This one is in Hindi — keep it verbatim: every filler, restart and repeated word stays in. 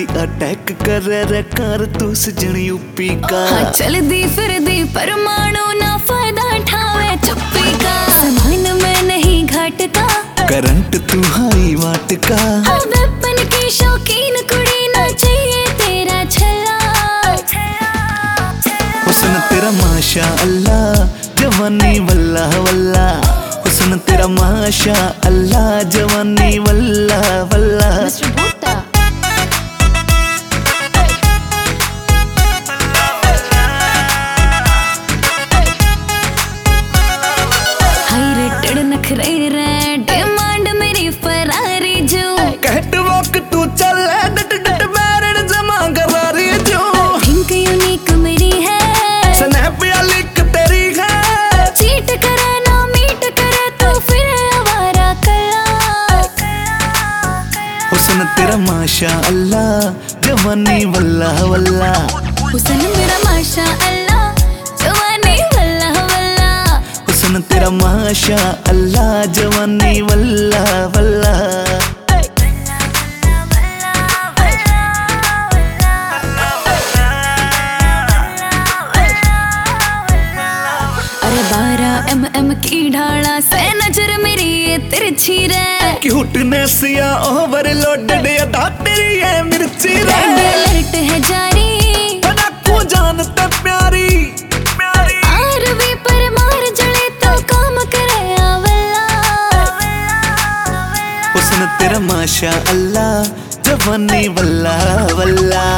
दी अटैक कर रे कार तू सजन यूपी का। हाँ चल दी फिर दी परमाणु ना फायदा उठावे चुप्पी का। सामान में नहीं घाट का, करंट तू हाई वाट का। हाँ वेपन की शौकीन कुड़ी ना चाहिए तेरा छला। हुस्न तेरा माशा अल्लाह जवानी वल्ला वल्ला। हुस्न तेरा माशा अल्लाह जवानी वल्ला वल्ला। हाई रेटेड नखरे रे डिमांड मेरी फरारी जो। कैटवॉक तू चल डट डट बैरन जमा करारी जो। थिंक यूनिक मेरी है, स्नैप या लिक तेरी है। चीट करे ना मीट करे तो फिर आवारा कला। हुस्न तेरा माशा अल्लाह जवानी वल्ला वल्ला। हुस्न मेरा माशा अल्लाह जवानी वल्ला वल्ला। हुस्न तेरा माशा अल्लाह जवानी वल्ला वल्ला। अरे बारह एम एम की ढाला से नजर मेरी ये तिरछी रे। क्यूटनेस या ओवरलोडेड अदा तेरी है मिर्ची रे। अलर्ट है जारी तू जानता प्यारी प्यारी। आरवी पर मार जड़े तो काम करे आवला। हुस्न तेरा माशा अल्लाह जवानी वल्ला वल्ला।